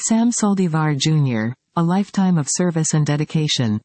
Sam Saldivar Jr., A Lifetime of Service and Dedication.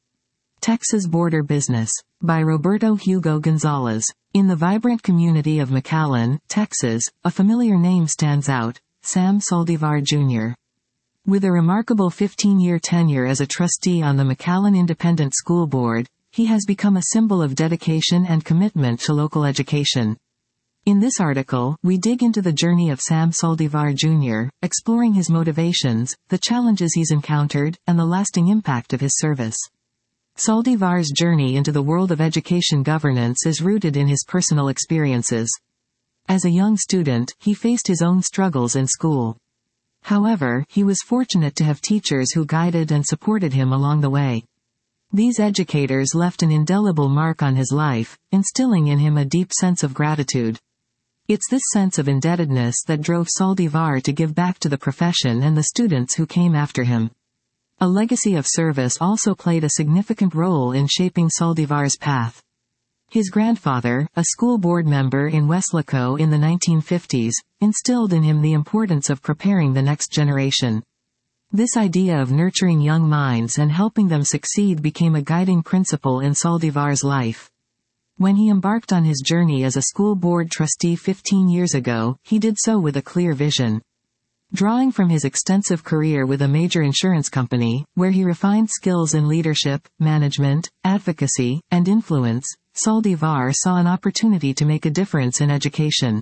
Texas Border Business. By Roberto Hugo Gonzalez. In the vibrant community of McAllen, Texas, a familiar name stands out, Sam Saldivar Jr. With a remarkable 15-year tenure as a trustee on the McAllen Independent School Board, he has become a symbol of dedication and commitment to local education. In this article, we dig into the journey of Sam Saldivar Jr., exploring his motivations, the challenges he's encountered, and the lasting impact of his service. Saldivar's journey into the world of education governance is rooted in his personal experiences. As a young student, he faced his own struggles in school. However, he was fortunate to have teachers who guided and supported him along the way. These educators left an indelible mark on his life, instilling in him a deep sense of gratitude. It's this sense of indebtedness that drove Saldivar to give back to the profession and the students who came after him. A legacy of service also played a significant role in shaping Saldivar's path. His grandfather, a school board member in Weslaco in the 1950s, instilled in him the importance of preparing the next generation. This idea of nurturing young minds and helping them succeed became a guiding principle in Saldivar's life. When he embarked on his journey as a school board trustee 15 years ago, he did so with a clear vision. Drawing from his extensive career with a major insurance company, where he refined skills in leadership, management, advocacy, and influence, Saldivar saw an opportunity to make a difference in education.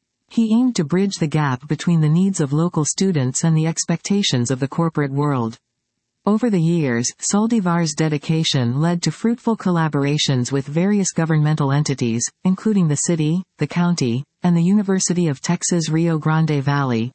He aimed to bridge the gap between the needs of local students and the expectations of the corporate world. Over the years, Saldivar's dedication led to fruitful collaborations with various governmental entities, including the city, the county, and the University of Texas Rio Grande Valley,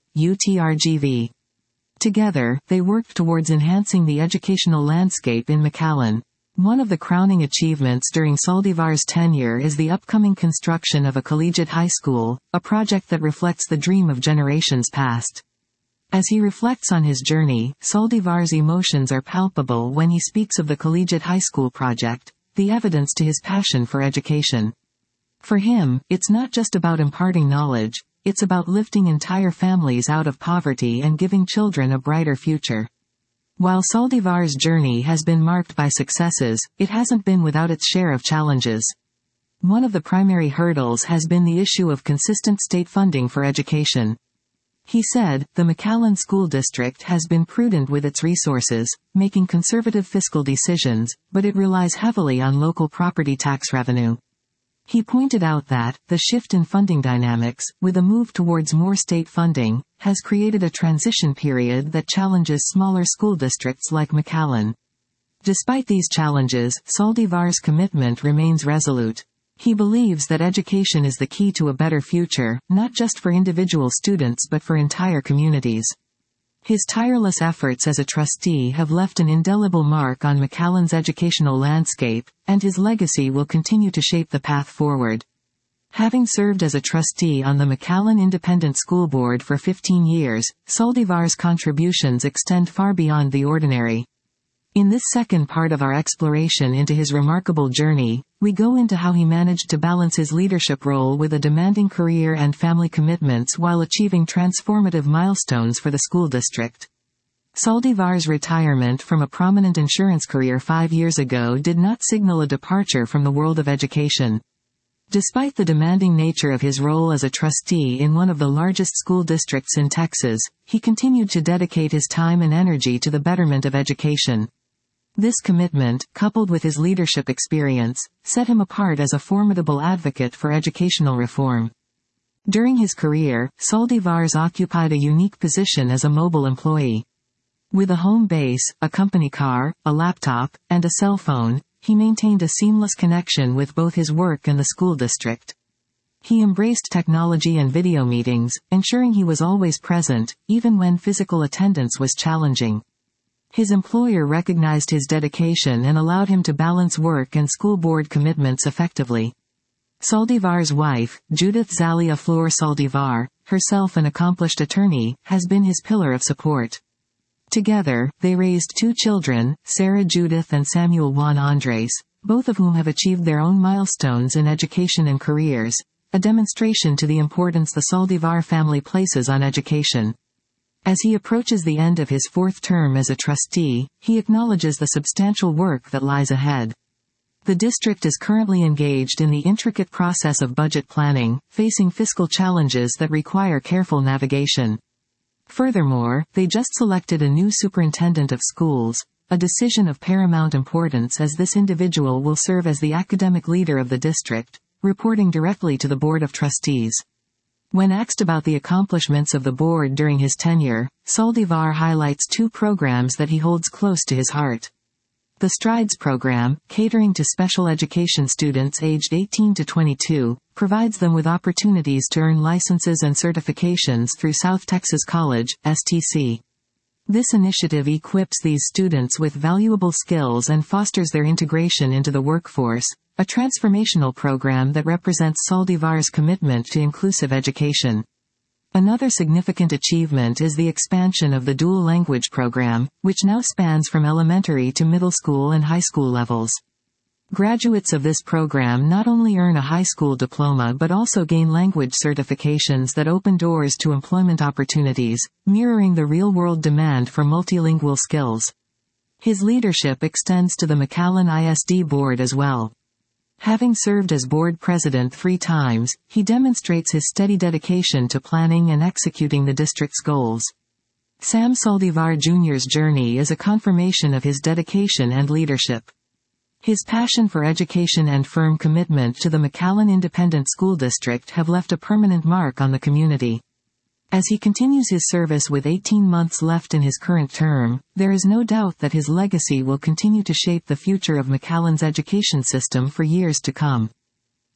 UTRGV. Together, they worked towards enhancing the educational landscape in McAllen. One of the crowning achievements during Saldivar's tenure is the upcoming construction of a collegiate high school, a project that reflects the dream of generations past. As he reflects on his journey, Saldivar's emotions are palpable when he speaks of the collegiate high school project, the evidence to his passion for education. For him, it's not just about imparting knowledge, it's about lifting entire families out of poverty and giving children a brighter future. While Saldivar's journey has been marked by successes, it hasn't been without its share of challenges. One of the primary hurdles has been the issue of consistent state funding for education. He said, the McAllen School District has been prudent with its resources, making conservative fiscal decisions, but it relies heavily on local property tax revenue. He pointed out that, the shift in funding dynamics, with a move towards more state funding, has created a transition period that challenges smaller school districts like McAllen. Despite these challenges, Saldivar's commitment remains resolute. He believes that education is the key to a better future, not just for individual students but for entire communities. His tireless efforts as a trustee have left an indelible mark on McAllen's educational landscape, and his legacy will continue to shape the path forward. Having served as a trustee on the McAllen Independent School Board for 15 years, Saldivar's contributions extend far beyond the ordinary. In this second part of our exploration into his remarkable journey, we go into how he managed to balance his leadership role with a demanding career and family commitments while achieving transformative milestones for the school district. Saldivar's retirement from a prominent insurance career 5 years ago did not signal a departure from the world of education. Despite the demanding nature of his role as a trustee in one of the largest school districts in Texas, he continued to dedicate his time and energy to the betterment of education. This commitment, coupled with his leadership experience, set him apart as a formidable advocate for educational reform. During his career, Saldivar's occupied a unique position as a mobile employee. With a home base, a company car, a laptop, and a cell phone, he maintained a seamless connection with both his work and the school district. He embraced technology and video meetings, ensuring he was always present, even when physical attendance was challenging. His employer recognized his dedication and allowed him to balance work and school board commitments effectively. Saldivar's wife, Judith Zalia Flor Saldivar, herself an accomplished attorney, has been his pillar of support. Together, they raised 2 children, Sarah Judith and Samuel Juan Andres, both of whom have achieved their own milestones in education and careers, a demonstration to the importance the Saldivar family places on education. As he approaches the end of his fourth term as a trustee, he acknowledges the substantial work that lies ahead. The district is currently engaged in the intricate process of budget planning, facing fiscal challenges that require careful navigation. Furthermore, they just selected a new superintendent of schools, a decision of paramount importance as this individual will serve as the academic leader of the district, reporting directly to the Board of Trustees. When asked about the accomplishments of the board during his tenure, Saldivar highlights two programs that he holds close to his heart. The STRIDES program, catering to special education students aged 18 to 22, provides them with opportunities to earn licenses and certifications through South Texas College, STC. This initiative equips these students with valuable skills and fosters their integration into the workforce, a transformational program that represents Saldivar's commitment to inclusive education. Another significant achievement is the expansion of the dual language program, which now spans from elementary to middle school and high school levels. Graduates of this program not only earn a high school diploma but also gain language certifications that open doors to employment opportunities, mirroring the real-world demand for multilingual skills. His leadership extends to the McAllen ISD board as well. Having served as board president 3 times, he demonstrates his steady dedication to planning and executing the district's goals. Sam Saldivar Jr.'s journey is a confirmation of his dedication and leadership. His passion for education and firm commitment to the McAllen Independent School District have left a permanent mark on the community. As he continues his service with 18 months left in his current term, there is no doubt that his legacy will continue to shape the future of McAllen's education system for years to come.